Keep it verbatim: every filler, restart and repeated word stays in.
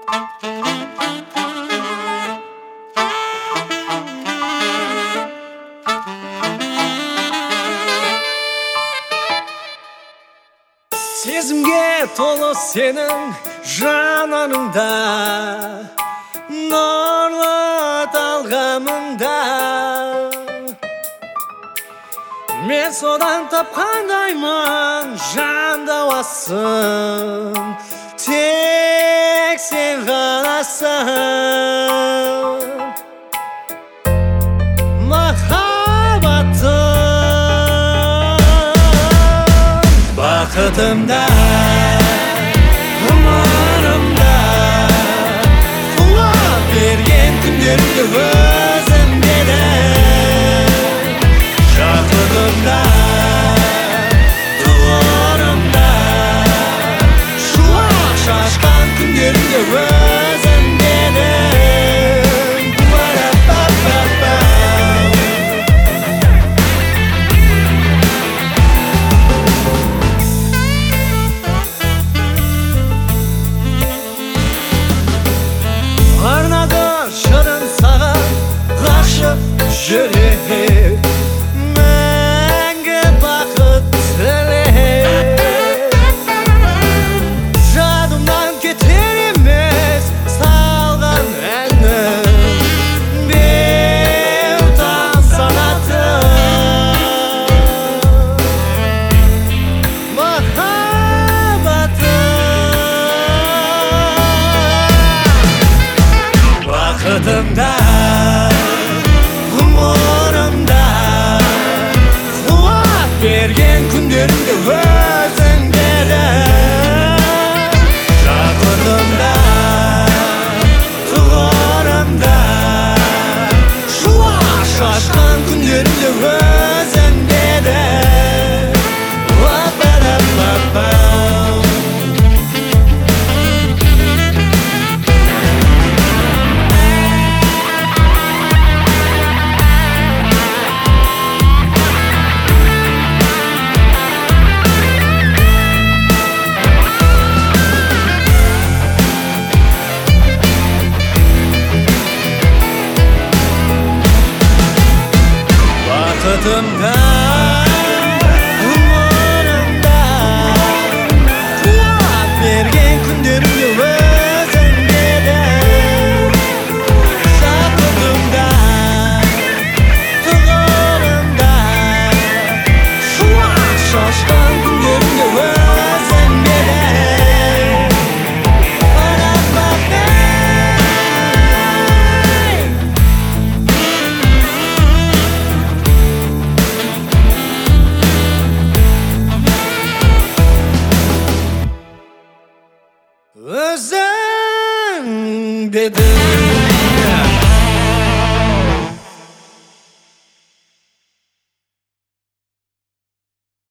Сезімге толы сенің жанарыңда, нұрлы талғамыңда. Мен содан тапқандаймын жан дауасын, тек сен ғанасың. Махаббатым бақытымда, ғұмырымда, қуат берген күндерімді өзім едің. Жақынымда, тұғырымда, шуақ шашқан күндерімді өзім едің. Ба-ра-ба-ба-ба. Арнады жырын саған ғашық жүрек, мәңгі бақыт тілеп. Жадымнан кетер емес салған әнім, беутан санатым. Махаббатым бақытымда, ғұмырымда, қуат берген күндерімді өзің едің. Жақынымда, тұғырымда, шуақ шашқан күндерімді өзің едің. Ба-ба-да-ба-ба. Бақытымда, ғұмырымда, қуат берген күндерімді өзің едің. Жақынымда, тұғырымда, шуақ шашқан күндерімді өзің едің. Ба-ра-ба-ба. Özün dedim.